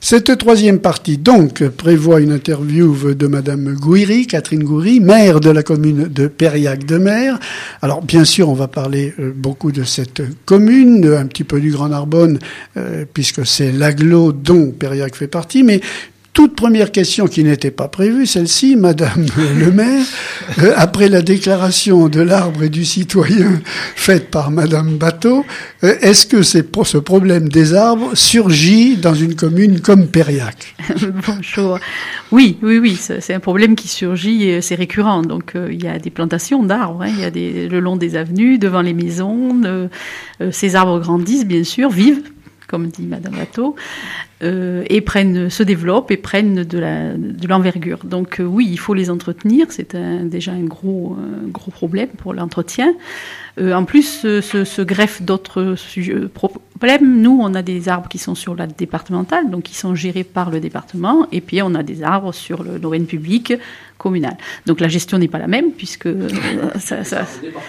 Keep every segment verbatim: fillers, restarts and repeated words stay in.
Cette troisième partie, donc, prévoit une interview de Madame Gouiri, Catherine Gouiri, maire de la commune de Périac-de-Mer. Alors, bien sûr, on va parler euh, beaucoup de cette commune, un petit peu du Grand Narbonne, euh, puisque c'est l'agglo dont Périac fait partie, mais toute première question qui n'était pas prévue, celle-ci, Madame le maire, euh, après la déclaration de l'arbre et du citoyen faite par Madame Bateau, euh, est-ce que c'est pour ce problème des arbres surgit dans une commune comme Périac? Bonjour. Oui, oui, oui, c'est un problème qui surgit, c'est récurrent. Donc, euh, il y a des plantations d'arbres, hein, il y a des, le long des avenues, devant les maisons. Euh, euh, ces arbres grandissent, bien sûr, vivent, comme dit Madame Bateau. Euh, et prennent, se développent et prennent de, la, de l'envergure. Donc euh, oui, il faut les entretenir, c'est un, déjà un gros, un gros problème pour l'entretien. Euh, en plus, euh, se, se greffent d'autres sujets, problèmes. Nous, on a des arbres qui sont sur la départementale, donc qui sont gérés par le département, et puis on a des arbres sur le domaine public communal. Donc la gestion n'est pas la même, puisque euh, ça... ça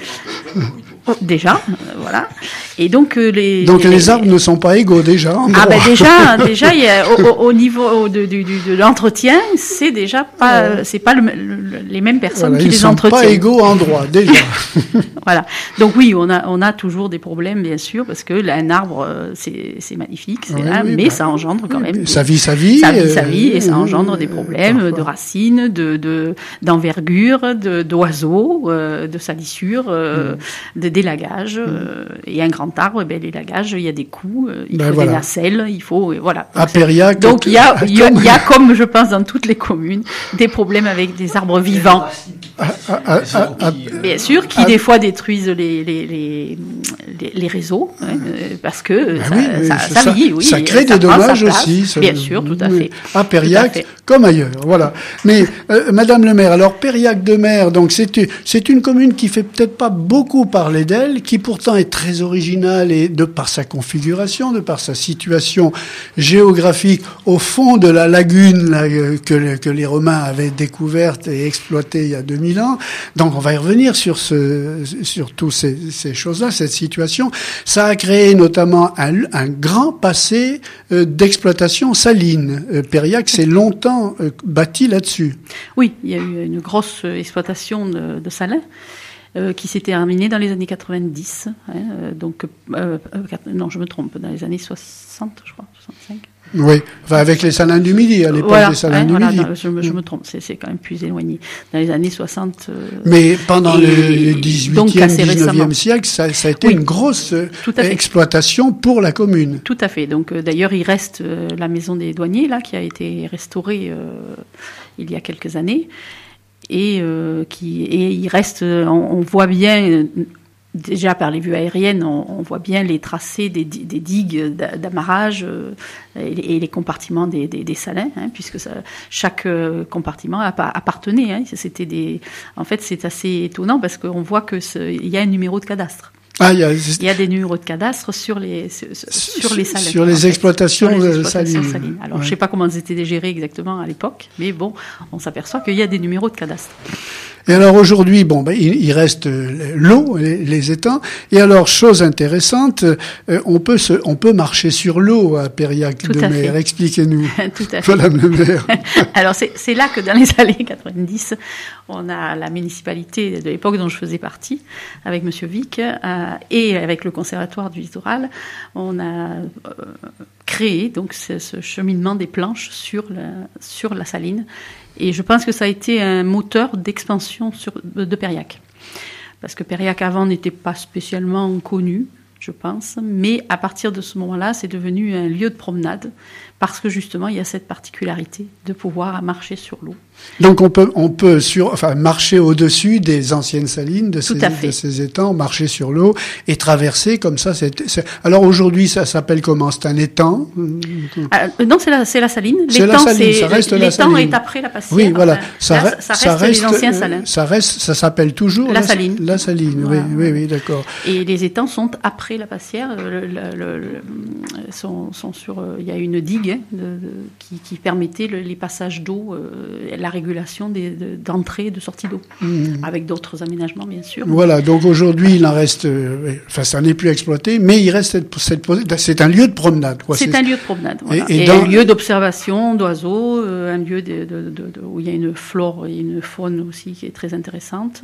oh, déjà, euh, voilà. Et donc euh, les... Donc les, les arbres ne sont pas égaux, déjà. Ah ben déjà, déjà, il y a, au, au niveau de, de, de, de l'entretien, c'est déjà pas, ouais. c'est pas le, le, les mêmes personnes voilà, qui les entretiennent. Ils sont pas égaux en droit, déjà. Voilà. Donc oui, on a, on a toujours des problèmes, bien sûr, parce que là, un arbre, c'est, c'est magnifique, c'est oui, là, oui, mais bah, ça engendre quand même. Ça vit sa vie. Ça vit sa vie, et ça engendre euh, des problèmes parfois. de racines, de, de, d'envergure, de, d'oiseaux, euh, de salissures, euh, mm. de délagage. Mm. Euh, et un grand arbre, eh ben, l'élagage, il y a des coups, euh, il ben faut voilà. des nacelles, il faut, euh, voilà. À Périac. Donc il y a, il y a, il y a, comme je pense dans toutes les communes, des problèmes avec des arbres vivants. Ah, ah, ah, ah, ah, Bien sûr, qui ah, des fois détruisent les, les, les, les, les réseaux, hein, parce que ben ça, oui, ça, ça, ça vit, oui. Ça crée ça des dommages aussi. Ça, bien sûr, tout à fait. À Périac, comme ailleurs, voilà. Mais, euh, Madame le maire, alors Périac-de-Mer, donc c'est, c'est une commune qui fait peut-être pas beaucoup parler d'elle, qui pourtant est très originale et de par sa configuration, de par sa situation géographique au fond de la lagune là, que, que les Romains avaient découverte et exploitée il y a deux mille ans. Donc on va y revenir sur ce, sur toutes ces, ces choses-là, cette situation. Ça a créé notamment un, un grand passé euh, d'exploitation saline. Euh, Périac s'est longtemps euh, bâti là-dessus. Oui, il y a eu une grosse exploitation de, de salins. Euh, qui s'est terminée dans les années quatre-vingt-dix. Hein, euh, donc, euh, euh, non, je me trompe, dans les années soixante, je crois, soixante-cinq. Oui, enfin, avec les salins du Midi, à l'époque voilà, des salins hein, du voilà, Midi. Non, je, me, je me trompe, c'est, c'est quand même plus éloigné. Dans les années soixante... Euh, Mais pendant le dix-huitième, dix-neuvième siècle, ça, ça a été oui, une grosse exploitation pour la commune. Tout à fait. Donc, euh, d'ailleurs, il reste euh, la maison des douaniers, là, qui a été restaurée euh, il y a quelques années. Et, euh, qui, et il reste, on, on voit bien, déjà par les vues aériennes, on, on voit bien les tracés des, des digues d'amarrage euh, et, et les compartiments des, des, des salins, hein, puisque ça, chaque euh, compartiment appartenait. Hein, c'était des, en fait, c'est assez étonnant parce qu'on voit qu'il y a un numéro de cadastre. Ah, il, y a... il y a des numéros de cadastre sur les sur, sur les salins. Sur les exploitations, sur les exploitations salines. salines. Alors, ouais. je ne sais pas comment elles étaient gérées exactement à l'époque, mais bon, on s'aperçoit qu'il y a des numéros de cadastre. Et alors aujourd'hui, bon, ben, il, il reste l'eau, les, les étangs. Et alors, chose intéressante, euh, on peut se, on peut marcher sur l'eau à Périac-de-Mer. Expliquez-nous. Tout à fait. Madame le maire. Alors, c'est, c'est là que dans les années quatre-vingt-dix, on a la municipalité de l'époque dont je faisais partie, avec Monsieur Vic, euh, et avec le Conservatoire du Littoral, on a euh, créé donc ce, ce cheminement des planches sur la, sur la saline. Et je pense que ça a été un moteur d'expansion sur, de Périac. Parce que Périac avant n'était pas spécialement connu, je pense, mais à partir de ce moment-là, c'est devenu un lieu de promenade, parce que justement, il y a cette particularité de pouvoir marcher sur l'eau. Donc on peut, on peut sur, enfin, marcher au-dessus des anciennes salines, de ces, de ces étangs, marcher sur l'eau et traverser comme ça. C'est, c'est... Alors aujourd'hui, ça s'appelle comment? C'est un étang? euh, Non, c'est la, c'est la saline. C'est l'étang, la saline, c'est, ça reste l'étang la saline. L'étang est après la Passière. Oui, voilà. Enfin, ça, là, re- ça, reste ça reste les anciens salins. Ça reste, ça s'appelle toujours la, la saline. La saline, voilà. oui, oui, oui, d'accord. Et les étangs sont après après la Passière, le, le, le, sont, sont sur, il y a une digue hein, de, de, qui, qui permettait le, les passages d'eau, euh, la régulation des, de, d'entrée et de sortie d'eau, mmh. avec d'autres aménagements bien sûr. Voilà, donc aujourd'hui il en reste, euh, enfin ça n'est plus exploité, mais il reste cette, cette c'est un lieu de promenade. Quoi. C'est, c'est un lieu de promenade, voilà. Et, et, et dans... un lieu d'observation d'oiseaux, euh, un lieu de, de, de, de, où il y a une flore et une faune aussi qui est très intéressante.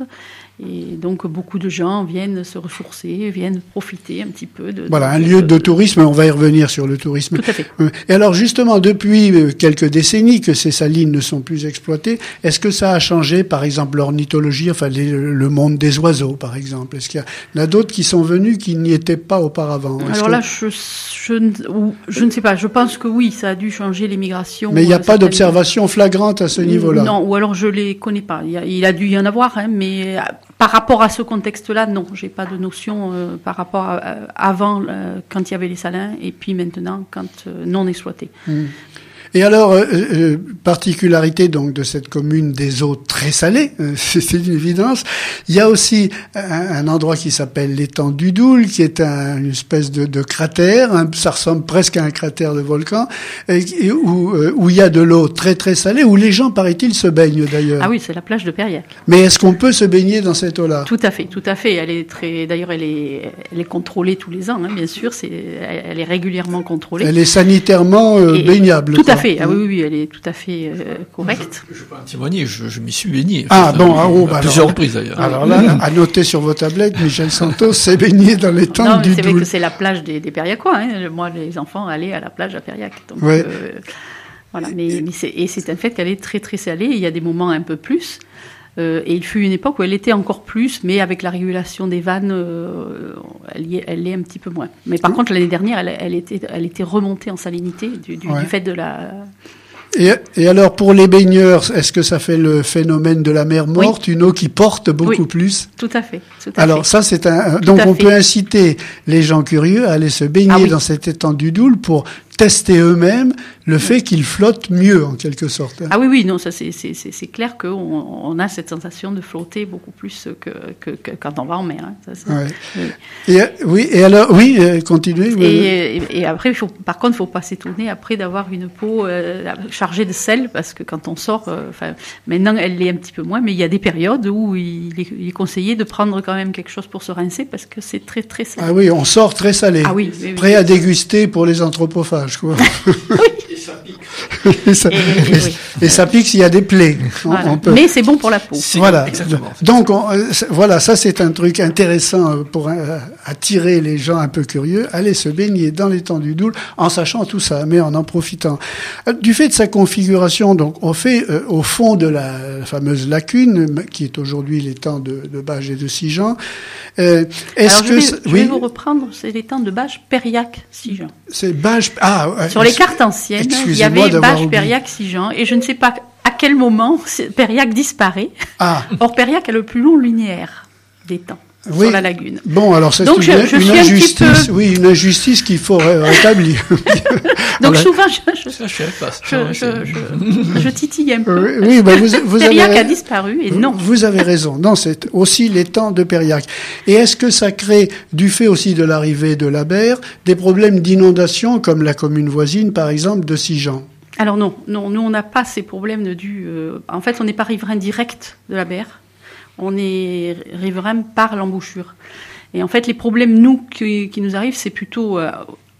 Et donc beaucoup de gens viennent se ressourcer, viennent profiter un petit peu de... Voilà, de, un lieu de, de tourisme, on va y revenir sur le tourisme. Tout à fait. Et alors justement, depuis quelques décennies que ces salines ne sont plus exploitées, est-ce que ça a changé, par exemple, l'ornithologie, enfin les, le monde des oiseaux, par exemple? Est-ce qu'il y en a d'autres qui sont venus qui n'y étaient pas auparavant? Est-ce alors que... là, je, je, je ne sais pas, je pense que oui, ça a dû changer les migrations. Mais il n'y a euh, pas d'observation flagrante à ce niveau-là? Non, ou alors je les connais pas. Il, y a, il a dû y en avoir, hein, mais par rapport à ce contexte-là, non, j'ai pas de notion euh, par rapport à, à avant, euh, quand il y avait les salins, et puis maintenant, quand euh, non exploités. Mmh. Et alors, euh, euh, particularité donc de cette commune des eaux très salées, euh, c'est une évidence. Il y a aussi un, un endroit qui s'appelle l'étang du Doul, qui est un, une espèce de, de cratère, hein, ça ressemble presque à un cratère de volcan, et, et où, euh, où il y a de l'eau très très salée, où les gens, paraît-il, se baignent d'ailleurs. Ah oui, c'est la plage de Périac. Mais est-ce qu'on peut se baigner dans cette eau-là? Tout à fait, tout à fait. Elle est très, d'ailleurs, elle est, elle est contrôlée tous les ans, hein, bien sûr. C'est, elle est régulièrement contrôlée. Elle est sanitairement euh, et, baignable. Tout quoi. à fait. Ah oui, oui, elle est tout à fait euh, correcte. Je, je peux en témoigner, je, je m'y suis baigné. Ah enfin, bon, à, ah, oh, bah à plusieurs alors, reprises d'ailleurs. Alors là, à noter sur vos tablettes, Michel Santos s'est baigné dans l'étang non, du mais c'est Doul. vrai que c'est la plage des, des Périacois. Hein. Moi, les enfants allaient à la plage à Périac. Donc, ouais. euh, voilà. Mais, mais c'est, et c'est un fait qu'elle est très très salée. Il y a des moments un peu plus. Euh, et il fut une époque où elle était encore plus, mais avec la régulation des vannes, euh, elle, y est, elle l'est un petit peu moins. Mais par mmh. contre, l'année dernière, elle, elle, était, elle était remontée en salinité du, du, ouais. du fait de la... Et, et alors, pour les baigneurs, est-ce que ça fait le phénomène de la mer morte, oui. une eau qui porte beaucoup oui. plus? Tout à fait. Tout à alors fait. ça, c'est un... Tout Donc, on fait. peut inciter les gens curieux à aller se baigner ah, oui. dans cet étang du Doul pour tester eux-mêmes le fait qu'ils flottent mieux, en quelque sorte. Ah oui, oui, non, ça c'est, c'est, c'est, c'est clair qu'on on a cette sensation de flotter beaucoup plus que, que, que quand on va en mer. Hein. Ça, c'est, ouais. oui. Et, oui, et alors, oui, continuez. Et, et, et après, il faut, par contre, il ne faut pas s'étonner après d'avoir une peau euh, chargée de sel, parce que quand on sort, euh, maintenant elle l'est un petit peu moins, mais il y a des périodes où il est, il est conseillé de prendre quand même quelque chose pour se rincer, parce que c'est très très salé. Ah oui, on sort très salé. Ah oui, oui, oui. Prêt à déguster pour les anthropophages, quoi. Oui. Et ça pique. et, ça, et, et, et, oui. et ça pique s'il y a des plaies. Voilà. On, on peut... Mais c'est bon pour la peau. C'est voilà. Exactement. Donc on, euh, voilà, ça c'est un truc intéressant pour euh, attirer les gens un peu curieux. Aller se baigner dans l'étang du Doul en sachant tout ça, mais en en profitant. Euh, du fait de sa configuration, donc on fait euh, au fond de la fameuse lacune qui est aujourd'hui l'étang de, de Bages et de Sigean. Euh, est-ce Alors, que je vais, je oui? vais vous reprendre, c'est l'étang de Bages, Périac, Sigean. C'est Bages. Ah. Ouais, sur les cartes anciennes, il y avait Bages, Périac, Sigean, et je ne sais pas à quel moment Périac disparaît. Ah. Or, Périac a le plus long linéaire des temps oui. sur la lagune. Bon, alors c'est Donc, une, je, je une suis injustice, un petit peu... oui, une injustice qu'il faut rétablir. Donc voilà. Souvent, je, je, ça, je, je, je, je, je titille un peu. Oui, bah vous, vous Périac avez, a disparu et non. Vous avez raison. Non, c'est aussi l'étang de Périac. Et est-ce que ça crée, du fait aussi de l'arrivée de la Berre, des problèmes d'inondation comme la commune voisine, par exemple, de Sigean? Alors non, non, nous on n'a pas ces problèmes du. Euh, en fait, on n'est pas riverain direct de la Berre. On est riverain par l'embouchure. Et en fait, les problèmes, nous, qui, qui nous arrivent, c'est plutôt, euh,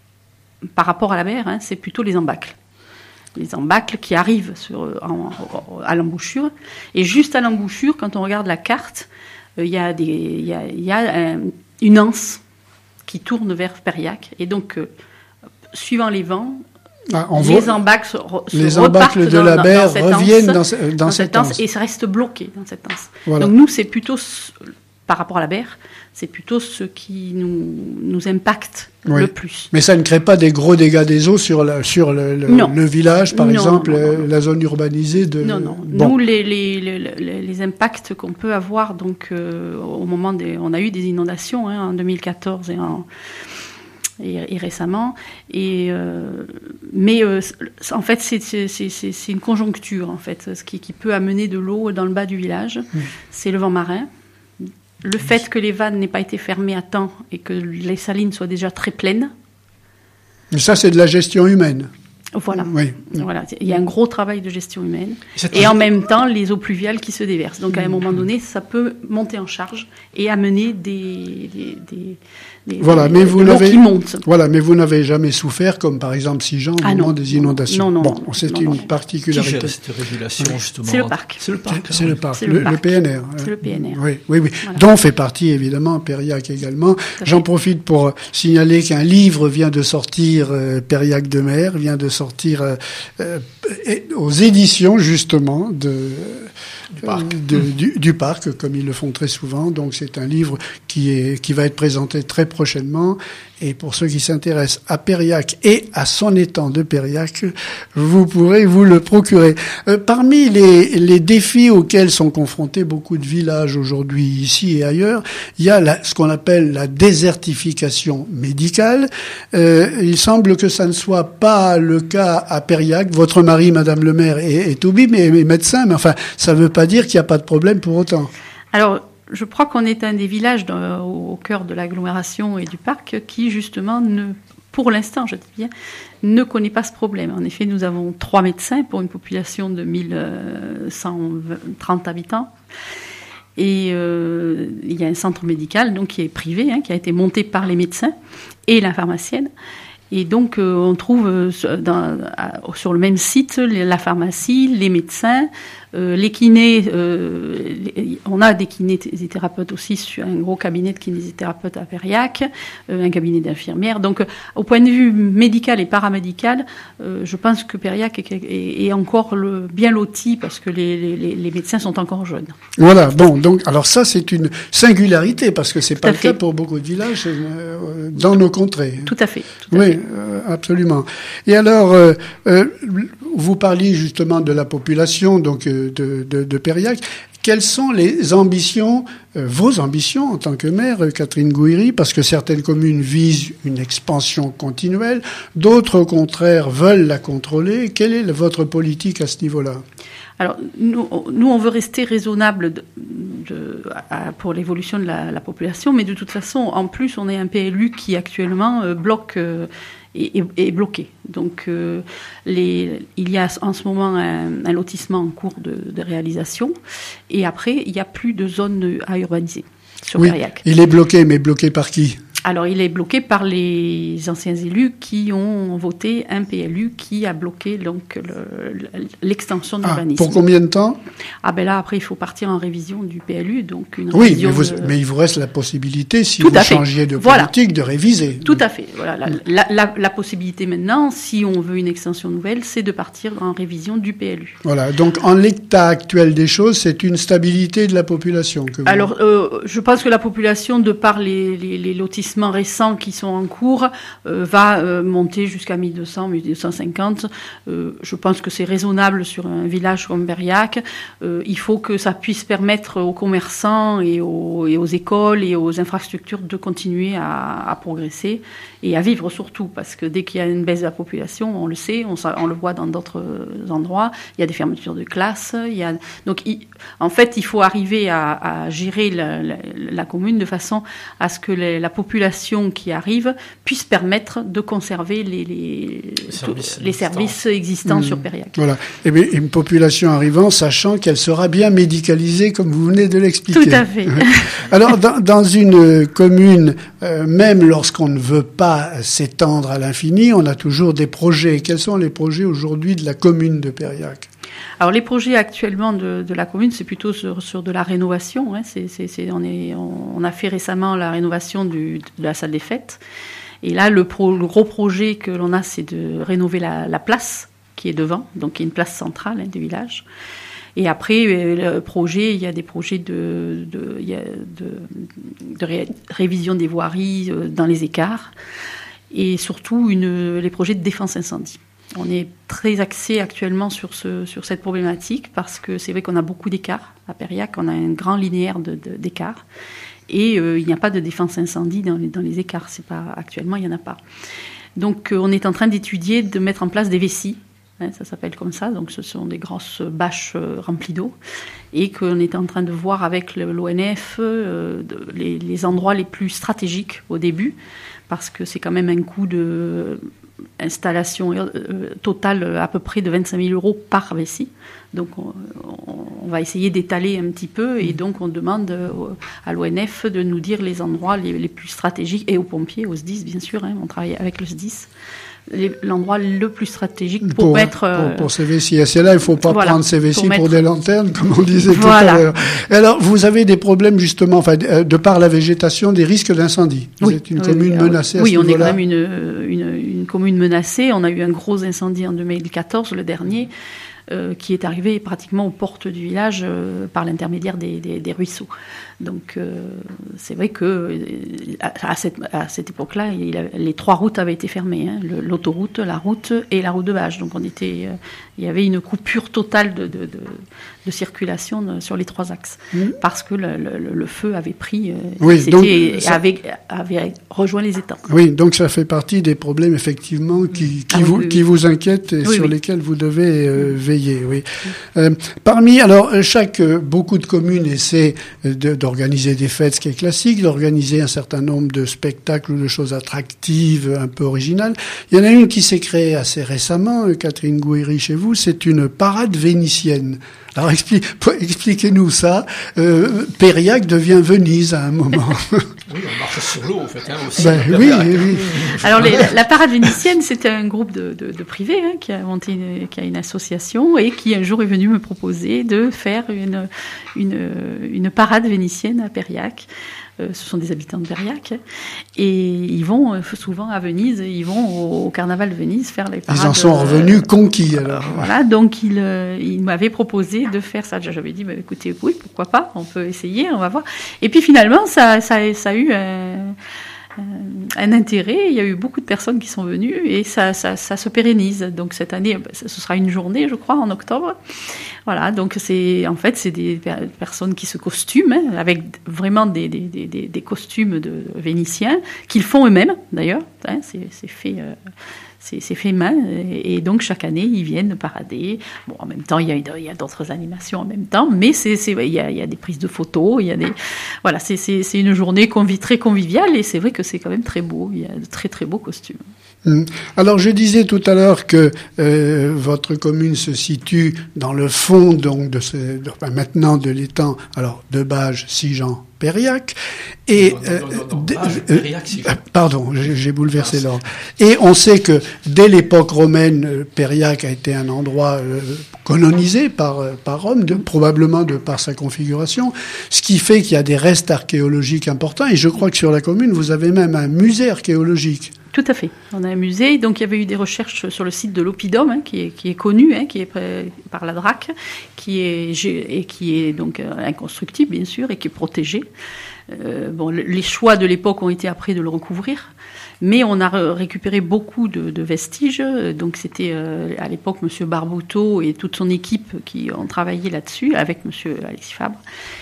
par rapport à la Berre, hein, c'est plutôt les embâcles. Les embâcles qui arrivent sur, en, à l'embouchure. Et juste à l'embouchure, quand on regarde la carte, il euh, y a, des, y a, y a un, une anse qui tourne vers Périac. Et donc, euh, suivant les vents, ah, on les embâcles se, se les repartent embâcles de dans, la Berre dans reviennent anse, dans, dans, dans cette, cette anse, anse et ça reste bloqué dans cette anse. Voilà. Donc nous, c'est plutôt, par rapport à la Berre, c'est plutôt ce qui nous, nous impacte oui. le plus. Mais ça ne crée pas des gros dégâts des eaux sur, la, sur le, le, le village, par non, exemple, non, non, non. la zone urbanisée de... Non, non. Bon. Nous, les, les, les, les impacts qu'on peut avoir, donc, euh, au moment des... On a eu des inondations hein, en deux mille quatorze et en... Et, et récemment, et euh, mais euh, en fait c'est, c'est, c'est, c'est une conjoncture en fait, ce qui, qui peut amener de l'eau dans le bas du village, mmh. c'est le vent marin, le fait que les vannes n'aient pas été fermées à temps et que les salines soient déjà très pleines. Mais ça, c'est de la gestion humaine. Voilà. Oui. Voilà. Il y a un gros travail de gestion humaine. Cette Et en même temps, les eaux pluviales qui se déversent. Donc, à un moment donné, ça peut monter en charge et amener des, des, des, des, voilà, des, mais vous de l'eau n'avez, qui monte. Voilà, mais vous n'avez jamais souffert, comme par exemple Sijan, au Ah moment non. des inondations. Non, non, bon, non, c'est non, une non. Qui particularité. gère cette régulation, justement? C'est le parc. C'est le parc. C'est, c'est le parc, C'est le, le le parc. P N R. C'est le P N R. Oui, oui, oui. Voilà. Dont fait partie évidemment Périac également. J'en profite pour signaler qu'un livre vient de sortir, euh, Périac de Mer, vient de sortir euh, euh, aux éditions justement de Du parc. de- du, du parc, comme ils le font très souvent. Donc c'est un livre qui est qui va être présenté très prochainement. Et pour ceux qui s'intéressent à Périac et à son étang de Périac, vous pourrez vous le procurer. Euh, parmi les, les défis auxquels sont confrontés beaucoup de villages aujourd'hui, ici et ailleurs, il y a la, ce qu'on appelle la désertification médicale. Euh, il semble que ça ne soit pas le cas à Périac. Votre mari, Madame le maire, est, est Toubib, mais est médecin, mais enfin, ça ne veut pas dire qu'il n'y a pas de problème pour autant. Alors, je crois qu'on est un des villages dans, au, au cœur de l'agglomération et du parc qui, justement, ne, pour l'instant, je dis bien, ne connaît pas ce problème. En effet, nous avons trois médecins pour une population de mille cent trente habitants. Et euh, il y a un centre médical donc, qui est privé, hein, qui a été monté par les médecins et la pharmacienne. Et donc, euh, on trouve euh, dans, à, sur le même site la pharmacie, les médecins, euh, les kinés. Euh, les, on a des kinésithérapeutes aussi, sur un gros cabinet de kinésithérapeutes à Périac, euh, un cabinet d'infirmières. Donc, euh, au point de vue médical et paramédical, euh, je pense que Périac est, est, est encore le, bien loti parce que les, les, les médecins sont encore jeunes. Voilà, bon, donc, alors ça, c'est une singularité, parce que c'est Tout pas à le fait. cas pour beaucoup de villages euh, dans nos contrées. Tout à fait. Tout à Oui, fait. euh, absolument. Et alors, euh, euh, vous parliez justement de la population, donc euh, de, de, de Périac. Quelles sont les ambitions, euh, vos ambitions en tant que maire, euh, Catherine Gouiri, parce que certaines communes visent une expansion continuelle, d'autres, au contraire, veulent la contrôler. Quelle est votre politique à ce niveau-là ? Alors, nous, nous, on veut rester raisonnable de, de, à, pour l'évolution de la, la population, mais de toute façon, en plus, on est un P L U qui actuellement euh, bloque, euh, est, est bloqué. Donc, euh, les, il y a en ce moment un, un lotissement en cours de, de réalisation, et après, il n'y a plus de zone à urbaniser sur Oui, Périac. il est bloqué, mais bloqué par qui ? Alors, il est bloqué par les anciens élus qui ont voté un P L U qui a bloqué donc le, l'extension de Ah, l'urbanisme. pour combien de temps ? Ah ben là, après, il faut partir en révision du P L U, donc une Oui, révision mais, vous, de- mais il vous reste la possibilité, si Tout vous à fait. changiez de Voilà. politique, de réviser. Tout à fait. Voilà, la, la, la, la possibilité maintenant, si on veut une extension nouvelle, c'est de partir en révision du P L U. Voilà, donc en l'état actuel des choses, c'est une stabilité de la population que vous... Alors, euh, je pense que la population, de par les, les, les lotissements récents qui sont en cours, euh, va euh, monter jusqu'à mille deux cents, mille deux cent cinquante. Euh, je pense que c'est raisonnable sur un village comme Périac. Euh, il faut que ça puisse permettre aux commerçants et aux, et aux écoles et aux infrastructures de continuer à, à progresser et à vivre surtout, parce que dès qu'il y a une baisse de la population, on le sait, on, on le voit dans d'autres endroits, il y a des fermetures de classes, il y a... donc il, en fait, il faut arriver à, à gérer la, la, la commune de façon à ce que les, la population qui arrive puisse permettre de conserver les, les, Les services les services existants Mmh. sur Périac. Voilà. Et bien, une population arrivant, sachant qu'elle sera bien médicalisée, comme vous venez de l'expliquer. Tout à fait. Alors, dans, dans une commune, euh, même lorsqu'on ne veut pas s'étendre à l'infini, on a toujours des projets. Quels sont les projets aujourd'hui de la commune de Périac ? Alors les projets actuellement de, de la commune, c'est plutôt sur, sur de la rénovation. Hein. C'est, c'est, c'est, on, est, on, on a fait récemment la rénovation du, de la salle des fêtes. Et là, le, pro, le gros projet que l'on a, c'est de rénover la, la place qui est devant, donc qui est une place centrale hein, du village. Et après, le projet, il y a des projets de, de, il y a de, de ré, révision des voiries dans les écarts et surtout une, les projets de défense incendie. On est très axé actuellement sur, ce, sur cette problématique parce que c'est vrai qu'on a beaucoup d'écarts à Périac, on a un grand linéaire de, de, d'écarts et euh, il n'y a pas de défense incendie dans les, dans les écarts. C'est pas, actuellement, il n'y en a pas. Donc euh, on est en train d'étudier, de mettre en place des vessies hein, ça s'appelle comme ça, donc ce sont des grosses bâches euh, remplies d'eau, et qu'on était en train de voir avec l'O N F euh, de, les, les endroits les plus stratégiques au début, parce que c'est quand même un coût de installation euh, totale à peu près de vingt-cinq mille euros par vessie. Donc on, on va essayer d'étaler un petit peu, et donc on demande à l'O N F de nous dire les endroits les, les plus stratégiques, et aux pompiers, au S D I S bien sûr, hein, on travaille avec le S D I S, les, l'endroit le plus stratégique pour, pour mettre... Euh, pour, pour ces vessies. Et c'est là, il ne faut pas voilà, prendre ces vessies pour, pour, pour des lanternes, comme on disait voilà. tout à l'heure. Et alors, vous avez des problèmes justement, enfin, de par la végétation, des risques d'incendie. Vous oui, êtes une oui, commune oui, menacée à oui, ce on est niveau-là. quand même une, une, une commune menacée. On a eu un gros incendie en deux mille quatorze, le dernier, Euh, qui est arrivé pratiquement aux portes du village euh, par l'intermédiaire des, des, des ruisseaux. Donc euh, c'est vrai que à, à cette, à cette époque-là, il a, les trois routes avaient été fermées, hein, le, l'autoroute, la route et la route de Bages. Donc on était, euh, il y avait une coupure totale de, de, de, de circulation de, sur les trois axes, mmh. parce que le, le, le feu avait pris, euh, oui, c'était, donc, ça... avait, avait rejoint les étangs. Oui, donc ça fait partie des problèmes effectivement qui, qui, ah, vous, oui, oui, qui oui. vous inquiètent et oui, sur oui. lesquels vous devez euh, veiller. Oui. Euh, parmi, alors, chaque, euh, beaucoup de communes essaient de, d'organiser des fêtes, ce qui est classique, d'organiser un certain nombre de spectacles ou de choses attractives, un peu originales. Il y en a une qui s'est créée assez récemment, Catherine Gouiri, chez vous, c'est une parade vénitienne. Alors, expli- expliquez-nous ça. Euh, Périac devient Venise à un moment. Oui, on marche sur l'eau, en fait, hein, aussi. Ben, oui, oui, oui. Alors, les, la, la parade vénitienne, c'était un groupe de, de, de privés hein, qui a monté une, qui a une association et qui un jour est venu me proposer de faire une, une, une parade vénitienne à Périac. Euh, ce sont des habitants de Périac, et ils vont euh, souvent à Venise, ils vont au, au carnaval de Venise faire les parades. Ils en sont revenus euh, conquis, alors. Euh, voilà, donc ils euh, il m'avaient proposé de faire ça. J'avais dit, bah, écoutez, oui, pourquoi pas, on peut essayer, on va voir. Et puis finalement, ça, ça, ça a eu un, un intérêt, il y a eu beaucoup de personnes qui sont venues, et ça, ça, ça se pérennise. Donc cette année, ce sera une journée, je crois, en octobre. Voilà, donc c'est en fait c'est des personnes qui se costument hein, avec vraiment des, des, des, des costumes de vénitiens qu'ils font eux-mêmes d'ailleurs. Hein, c'est, c'est fait. Euh, C'est, c'est fait main, et, et donc chaque année ils viennent parader. Bon, en même temps il y a, il y a d'autres animations en même temps, mais c'est, c'est, il y a, il y a des prises de photos, il y a des, voilà, c'est, c'est, c'est une journée convi- très conviviale, et c'est vrai que c'est quand même très beau. Il y a de très très beaux costumes. Alors je disais tout à l'heure que euh, votre commune se situe dans le fond donc de ce, de, ben, maintenant de l'étang alors de Bages, Sigean, Périac et non, non, non, non, euh, Bages, euh, Périac, Sigean. euh, pardon, j'ai, j'ai bouleversé l'ordre. Et on sait que dès l'époque romaine, Périac a été un endroit euh, colonisé par par Rome, de, probablement de par sa configuration, ce qui fait qu'il y a des restes archéologiques importants. Et je crois que sur la commune, vous avez même un musée archéologique. Tout à fait. On a un musée, donc il y avait eu des recherches sur le site de l'Oppidum, hein, qui est qui est connu, hein, qui est par la D R A C, qui est et qui est donc inconstructible bien sûr et qui est protégé. Euh, bon, les choix de l'époque ont été après de le recouvrir, mais on a récupéré beaucoup de, de vestiges. Donc c'était euh, à l'époque Monsieur Barbouteau et toute son équipe qui ont travaillé là-dessus avec Monsieur Alexis Fabre,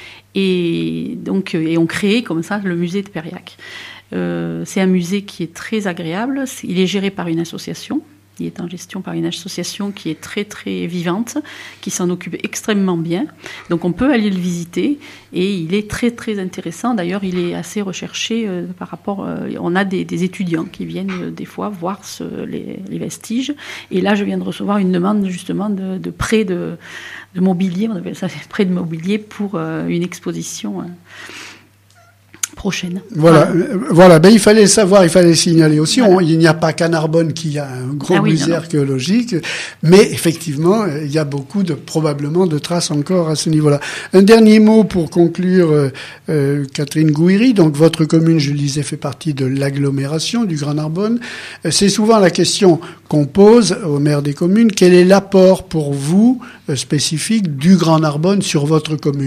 et donc et ont créé comme ça le musée de Périac. Euh, c'est un musée qui est très agréable. Il est géré par une association. Il est en gestion par une association qui est très très vivante, qui s'en occupe extrêmement bien. Donc on peut aller le visiter, et il est très très intéressant. D'ailleurs, il est assez recherché euh, par rapport. Euh, on a des, des étudiants qui viennent euh, des fois voir ce, les, les vestiges. Et là, je viens de recevoir une demande justement de, de prêt de, de mobilier. On appelle ça prêt de mobilier pour euh, une exposition. Euh, prochaine. Voilà, ah. voilà. Ben il fallait le savoir, il fallait le signaler aussi. Voilà. On, il n'y a pas qu'à Narbonne qui a un gros ah oui, musée non, non. archéologique, mais effectivement, il y a beaucoup de probablement de traces encore à ce niveau-là. Un dernier mot pour conclure, euh, euh, Catherine Gouiri. Donc votre commune, je le disais, fait partie de l'agglomération du Grand Narbonne. Euh, c'est souvent la question qu'on pose aux maires des communes. Quel est l'apport pour vous euh, spécifique du Grand Narbonne sur votre commune ?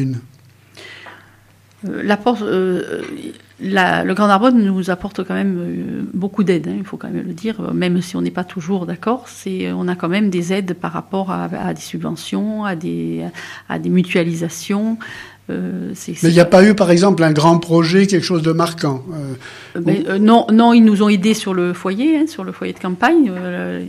L'apport, euh, la, le Grand Narbonne nous apporte quand même euh, beaucoup d'aide, hein, il faut quand même le dire, même si on n'est pas toujours d'accord. C'est, on a quand même des aides par rapport à, à des subventions, à des, à des mutualisations. Euh, c'est, c'est... Mais il n'y a pas eu, par exemple, un grand projet, quelque chose de marquant euh, ben, euh, Non, non, ils nous ont aidés sur le foyer, hein, sur le foyer de campagne. Euh,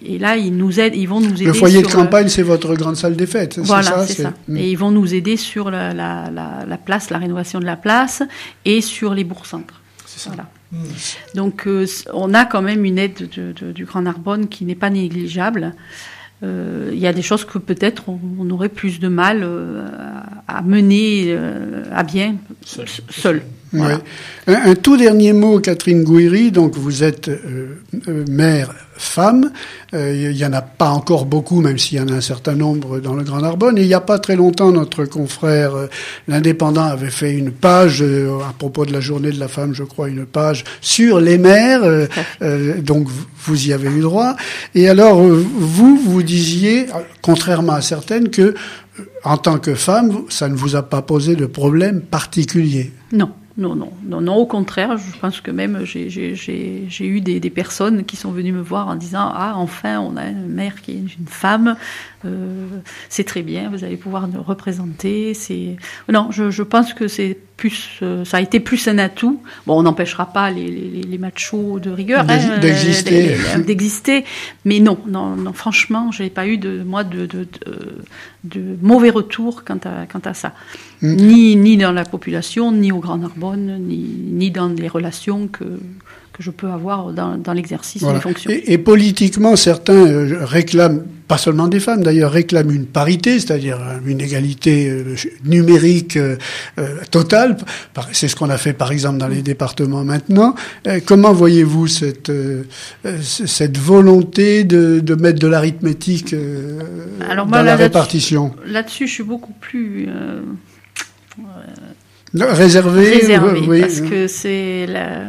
Et là, ils nous aident, ils vont nous aider. Le foyer sur de campagne, c'est votre grande salle des fêtes, c'est voilà, ça, c'est, c'est ça. Et ils vont nous aider sur la, la, la, la place, la rénovation de la place, et sur les bourgs-centres. C'est ça. Voilà. Mmh. Donc, euh, on a quand même une aide de, de, du Grand Narbonne qui n'est pas négligeable. Il euh, y a des choses que peut-être on, on aurait plus de mal euh, à mener euh, à bien seul. seul. Voilà. Oui. Un, un tout dernier mot, Catherine Gouiri. Donc, vous êtes euh, euh, mère femme. Il euh, y en a pas encore beaucoup, même s'il y en a un certain nombre dans le Grand Narbonne. Et il n'y a pas très longtemps, notre confrère, euh, l'Indépendant, avait fait une page euh, à propos de la Journée de la femme, je crois, une page sur les mères. Euh, euh, donc, vous y avez eu droit. Et alors, euh, vous, vous disiez, contrairement à certaines, que en tant que femme, ça ne vous a pas posé de problème particulier. Non. Non, non, non, non, au contraire, je pense que même j'ai, j'ai, j'ai, j'ai eu des, des personnes qui sont venues me voir en disant « Ah, enfin, on a une mère qui est une femme, euh, c'est très bien, vous allez pouvoir nous représenter. » C'est... Non, je, je pense que c'est plus, euh, ça a été plus un atout. Bon, on n'empêchera pas les, les, les machos de rigueur hein, d'exister. Les, d'exister, mais non, non, non, franchement, j'ai pas eu de, moi, de, de, de, de mauvais retours quant à, quant à ça. Mmh. Ni, ni dans la population, ni au Grand Narbonne, ni, ni dans les relations que, que je peux avoir dans, dans l'exercice voilà. des fonctions. Et, et politiquement, certains euh, réclament, pas seulement des femmes d'ailleurs, réclament une parité, c'est-à-dire une égalité euh, numérique euh, euh, totale. C'est ce qu'on a fait par exemple dans les départements maintenant. Euh, comment voyez-vous cette, euh, cette volonté de, de mettre de l'arithmétique euh, Alors, moi, dans là, la répartition? Là-dessus, je suis beaucoup plus... Euh, euh, réservé, réservé oui, parce oui. que c'est la...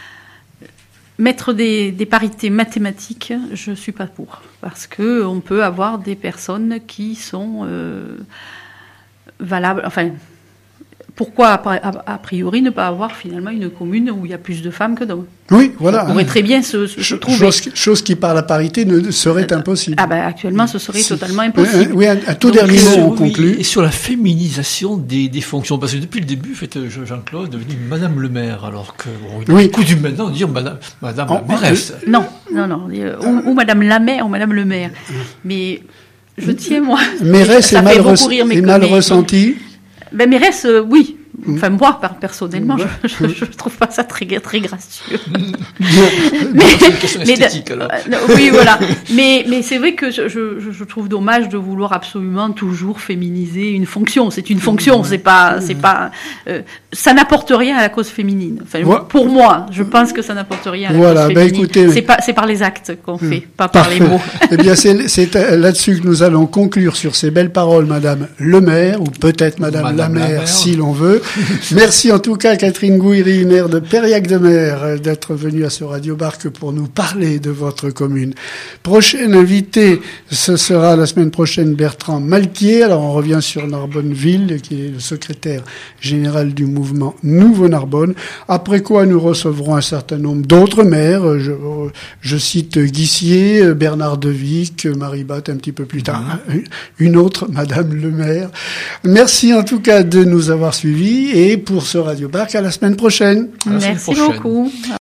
Mettre des, des parités mathématiques, je suis pas pour, parce que on peut avoir des personnes qui sont euh, valables. Enfin, pourquoi a, a priori ne pas avoir finalement une commune où il y a plus de femmes que d'hommes? Oui, voilà. On pourrait très bien se, se, se trouver. Chose, chose qui, par la parité, ne serait impossible. Ah ben, actuellement, ce serait totalement impossible. Oui, un, un tout Donc, dernier mot, on conclut. Et sur la féminisation des, des fonctions, parce que depuis le début, fait, Jean-Claude est devenu Madame le maire, alors que bon, il a oui. coutume maintenant de dire Madame, Madame oh, la mairesse. Non, non, non, ou, ou Madame la maire, ou Madame le maire. Mais je tiens, moi... Mairesse est mal, re- est mal ressentie. Ben, mairesse, euh, oui. Enfin, moi, personnellement, ouais. je, je, je trouve pas ça très, très gracieux. mais, c'est une question esthétique, alors. Euh, oui, voilà. Mais, mais c'est vrai que je, je, je trouve dommage de vouloir absolument toujours féminiser une fonction. C'est une fonction, ouais. c'est pas, c'est pas, euh, ça n'apporte rien à la cause féminine. Enfin, ouais. pour moi, je pense que ça n'apporte rien à la voilà, cause féminine. Bah, écoutez, c'est pas, c'est par les actes qu'on fait, mmh. pas par Parfait. les mots. Eh bien, c'est, c'est là-dessus que nous allons conclure sur ces belles paroles, Madame le maire, ou peut-être Madame, Madame la maire, la maire, si l'on veut. Merci en tout cas, Catherine Gouiri, maire de Périac-de-Mer, d'être venue à ce Radio Barque pour nous parler de votre commune. Prochain invité, ce sera la semaine prochaine Bertrand Malquier. Alors on revient sur Narbonneville, qui est le secrétaire général du mouvement Nouveau Narbonne. Après quoi, nous recevrons un certain nombre d'autres maires. Je, je cite Guissier, Bernard Devic, Marie Batte un petit peu plus tard. Une autre, Madame le maire. Merci en tout cas de nous avoir suivis et pour ce Radio Barque, à la semaine prochaine. Merci prochaine. beaucoup.